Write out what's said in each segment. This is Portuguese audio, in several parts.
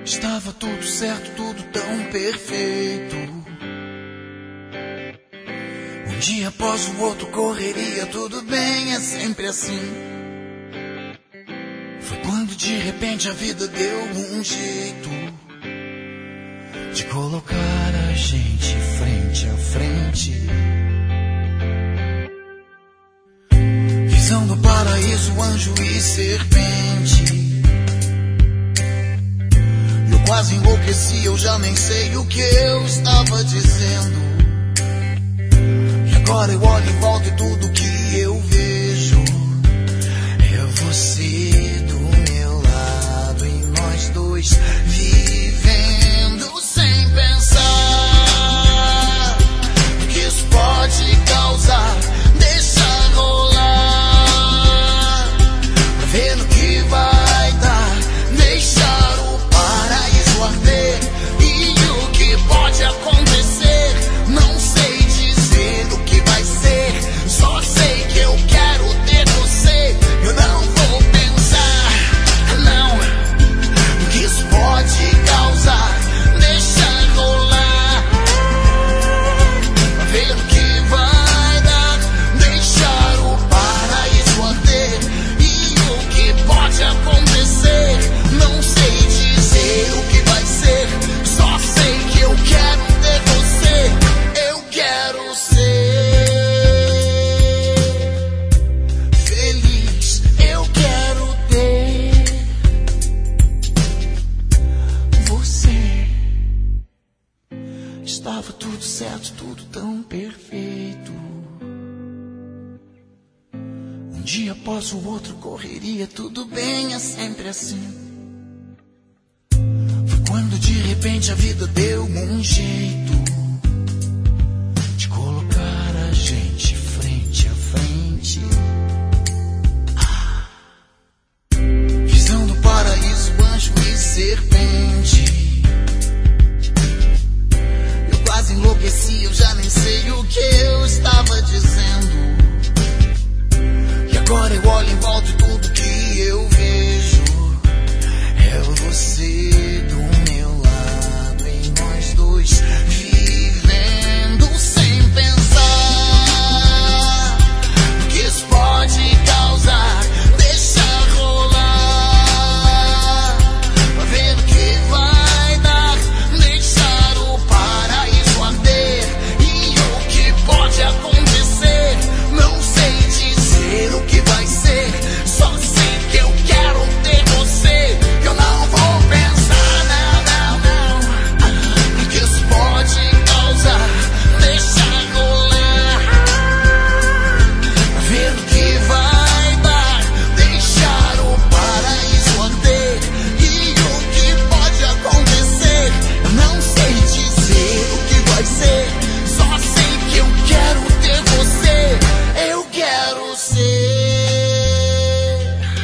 Estava tudo certo, tudo tão perfeito. Um dia após o outro, correria, tudo bem, é sempre assim. Foi quando de repente a vida deu um jeito de colocar a gente frente a frente. Visão do paraíso, anjo e serpente. Eu quase enlouqueci, eu já nem sei o que eu estava dizendo. E agora eu olho em volta e tudo que eu vejo é você do meu lado e nós dois vivendo sem pensar o que isso pode causar. Deixa rolar pra ver no que vai dar. Deixar o paraíso arder e o que pode acontecer. Não sei dizer o que vai ser, só sei que eu quero ter você. Eu não vou pensar, não, o que isso pode causar. Deixa rolar pra ver o que vai dar. Deixar o paraíso arder e o que pode acontecer. Não sei dizer o que vai ser, só sei que eu quero ter você. Eu quero ser feliz, eu quero ter você. Estava tudo certo, tudo tão perfeito. Um dia após o outro, correria, tudo bem, é sempre assim. Foi quando de repente a vida deu um jeito de colocar a gente frente a frente. Visão do paraíso, anjo e serpente. Eu quase enlouqueci, eu já nem sei o que eu estava dizendo. E agora eu olho em volta e tudo que eu vejo é você do meu lado e nós dois vivendo sem pensar o que isso pode causar. Deixa rolar pra ver o que vai dar. Deixar o paraíso arder e o que pode acontecer. Não sei dizer o que vai ser, só sei que eu quero ter você. Eu não vou pensar, não, não, não, o que isso pode causar. Deixa rolar pra ver o que vai dar. Deixar o paraíso arder e o que pode acontecer. Eu não sei dizer o que vai ser, só sei que eu quero ter você. Eu quero ser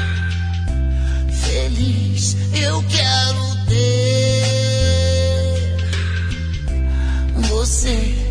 feliz, eu quero ter você.